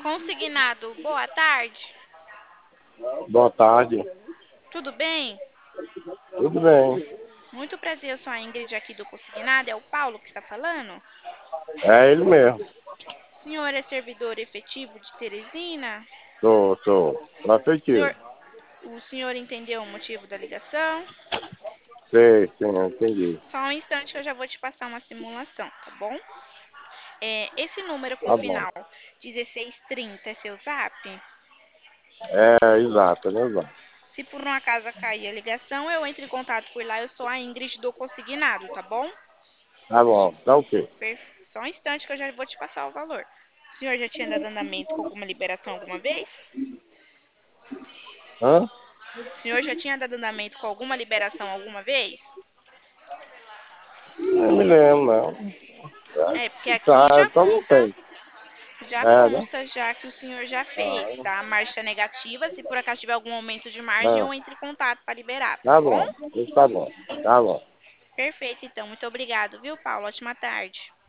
Consignado, boa tarde. Boa tarde. Tudo bem? Tudo bem? Muito prazer, eu sou a Ingrid aqui do Consignado. É o Paulo que está falando? É ele mesmo. O senhor é servidor efetivo de Teresina? Sou. O senhor, Prefetivo. o senhor entendeu o motivo da ligação? Sei, sim, eu entendi. Só um instante que eu já vou te passar uma simulação, tá bom? Esse número com Tá bom. final 1630 é seu zap? É, exato, né, exato. Se por um acaso cair a ligação, eu entro em contato por lá. Eu sou a Ingrid do Consignado, tá bom? Tá bom, tá ok. Só um instante que eu já vou te passar o valor. O senhor já tinha dado andamento com alguma liberação alguma vez? Hã? O senhor já tinha dado andamento com alguma liberação alguma vez? Não me lembro, não. Porque aqui Tá, então não tem. É, né? já que o senhor já fez, tá? A marcha negativa, se por acaso tiver algum aumento de margem, Ah, eu entro em contato para liberar, tá tá bom? bom, isso tá bom. Tá bom. Perfeito, então. Muito obrigado, viu, Paulo? Ótima tarde.